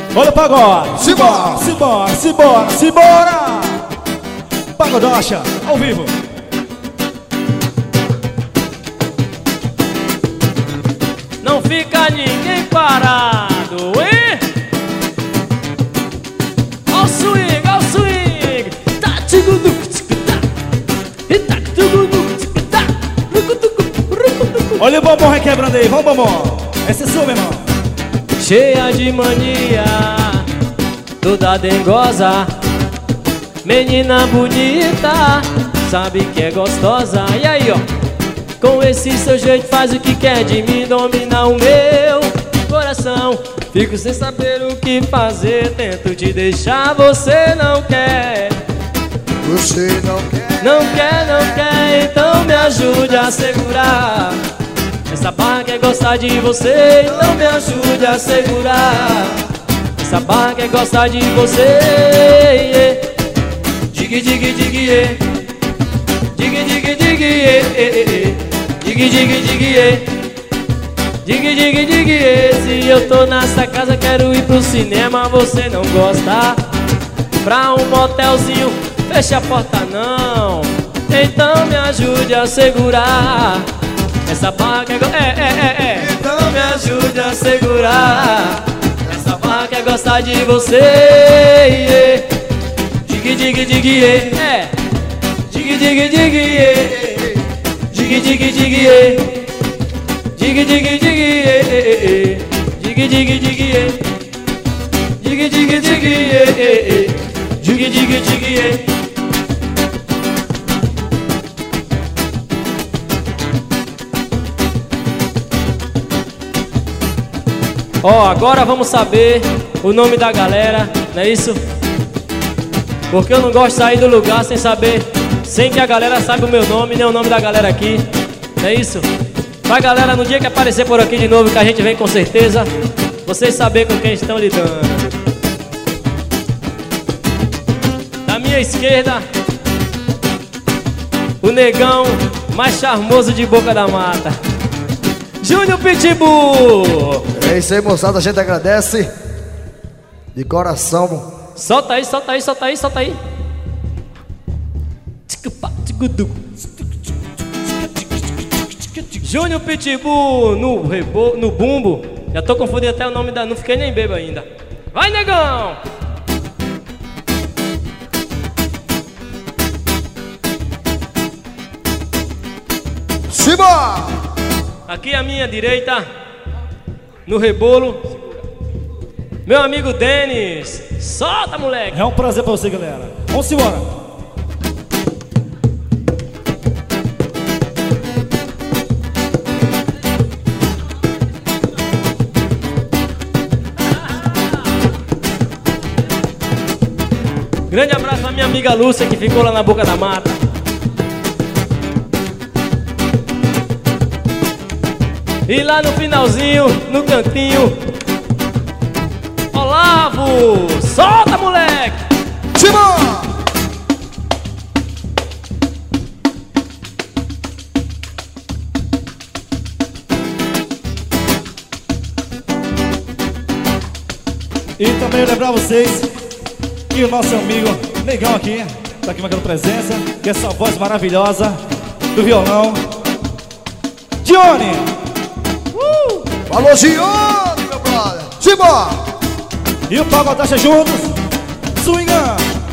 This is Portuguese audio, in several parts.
Olha o pagode. Simbora, simbora, simbora, simbora. Pagodocha, ao vivo. Não fica ninguém parado, hein? Ao swing, ao swing. Tá, tigudu, tá. E tá, tigudu, tá. Olha o bombom requebrando aí, vamos bombom. Esse é seu, meu irmão. Cheia de mania, toda dengosa, menina bonita, sabe que é gostosa. E aí, ó, com esse seu jeito faz o que quer de mim, domina o meu coração. Fico sem saber o que fazer, tento te deixar, você não quer. Você não quer. Não quer, não quer, então me ajude a segurar. Essa barra quer gostar de você, então me ajude a segurar. Essa barra quer gostar de você. Dig, dig, dig, yeah. Dig, dig, dig, yeah. Dig, dig, dig, yeah. Dig, dig, dig, yeah. Se eu tô nessa casa, quero ir pro cinema, você não gosta. Pra um motelzinho, fecha a porta não. Então me ajude a segurar. Essa barra quer então me ajude a segurar. Essa barra quer gostar de você. Dig, dig, dig, yeah. Dig, dig, dig, yeah. Dig, dig, dig, yeah. Dig, dig, dig, yeah. Dig, dig, dig, yeah. Dig, dig, dig, yeah. Dig, dig, dig, yeah. Ó, agora vamos saber o nome da galera, não é isso? Porque eu não gosto de sair do lugar sem saber, sem que a galera saiba o meu nome, nem o nome da galera aqui, não é isso? Vai, galera, no dia que aparecer por aqui de novo, que a gente vem com certeza, vocês saberem com quem estão lidando. Da minha esquerda, o negão mais charmoso de Boca da Mata, Júnior Pitbull. É isso aí, moçada, a gente agradece de coração. Solta aí, solta aí, solta aí, solta aí. Júnior Pitbull no bumbo. Já tô confundindo até o nome da... Não fiquei nem bebo ainda. Vai, negão! Simbora! Aqui à minha direita, no rebolo, meu amigo Denis. Solta, moleque! É um prazer pra você, galera. Vamos embora. Grande abraço pra minha amiga Lúcia, que ficou lá na Boca da Mata. E lá no finalzinho, no cantinho, Olavo! Solta, moleque! Simbora! E também lembrar vocês que o nosso amigo Negão aqui tá aqui marcando presença, que essa voz maravilhosa do violão, Johnny. Falou, Gione, meu brother! Simbora! E o Pagodacha juntos, swingando.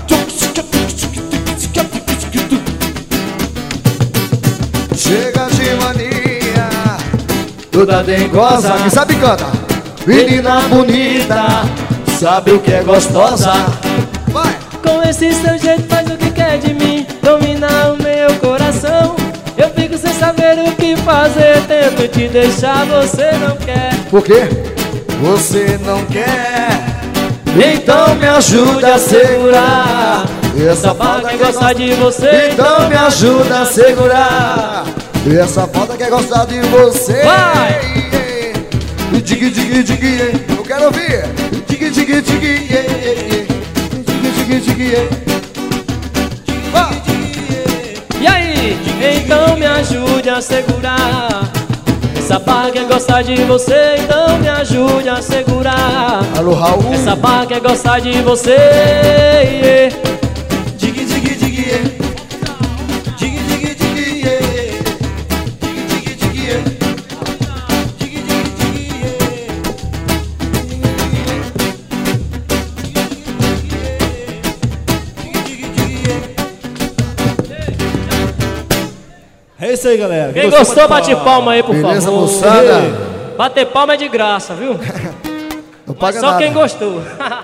Chega de mania, toda dengosa, quem sabe canta. Menina bonita, sabe o que é gostosa. Vai! Com esse seu jeito faz o que quer de mim, domina o meu coração. Eu fico sem saber o que fazer, tento te deixar, você não quer. Por quê? Você não quer. Então me ajude a segurar. Essa falta quer gostar de você, Então me ajuda a segurar. Essa falta quer gostar de você. Vai! Dig, dig, dig, eu quero ouvir. Dig, dig, dig, dig, dig, E aí? Então me ajude a segurar Essa barra quer gostar de você, então me ajude a segurar. Alô, Raul. Essa barra quer gostar de você, yeah. Dig, dig, dig, yeah. Dig, dig, dig, yeah. Dig, dig, dig, yeah. Dig, dig, dig, yeah. Dig, dig, dig, yeah. É isso aí, galera. Quem gostou, bate palma aí, por Beleza, favor. moçada? Bater palma é de graça, viu? Não paga Só nada. quem gostou.